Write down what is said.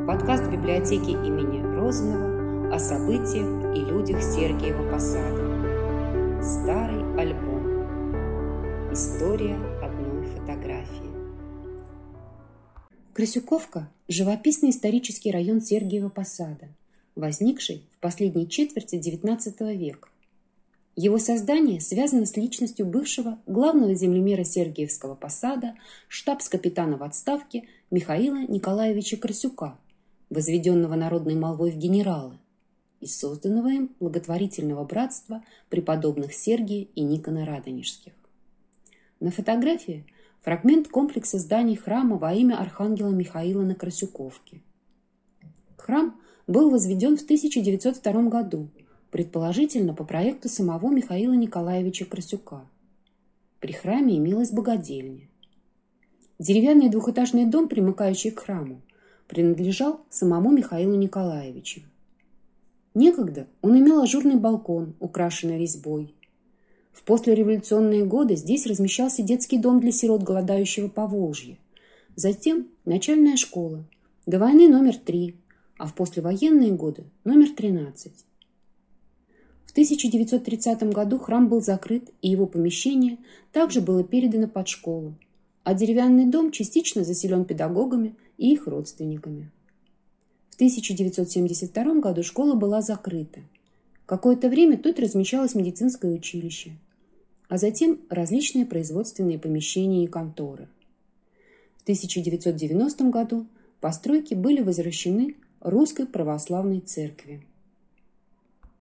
Подкаст библиотеки имени Розанова о событиях и людях Сергиева Посада. Старый альбом. История одной фотографии. Крысюковка – живописный исторический район Сергиева Посада, возникший в последней четверти XIX века. Его создание связано с личностью бывшего главного землемера Сергиевского Посада, штабс-капитана в отставке Михаила Николаевича Крысюка, возведенного народной молвой в генералы, и созданного им благотворительного братства преподобных Сергия и Никона Радонежских. На фотографии фрагмент комплекса зданий храма во имя архангела Михаила на Крысюковке. Храм был возведен в 1902 году, предположительно по проекту самого Михаила Николаевича Крысюка. При храме имелась богадельня. Деревянный двухэтажный дом, примыкающий к храму, принадлежал самому Михаилу Николаевичу. Некогда он имел ажурный балкон, украшенный резьбой. В послереволюционные годы здесь размещался детский дом для сирот голодающего Поволжья, затем начальная школа, до войны номер 3, а в послевоенные годы номер 13. В 1930 году храм был закрыт, и его помещение также было передано под школу, а деревянный дом частично заселен педагогами и их родственниками. В 1972 году школа была закрыта. Какое-то время тут размещалось медицинское училище, а затем различные производственные помещения и конторы. В 1990 году постройки были возвращены Русской Православной Церкви.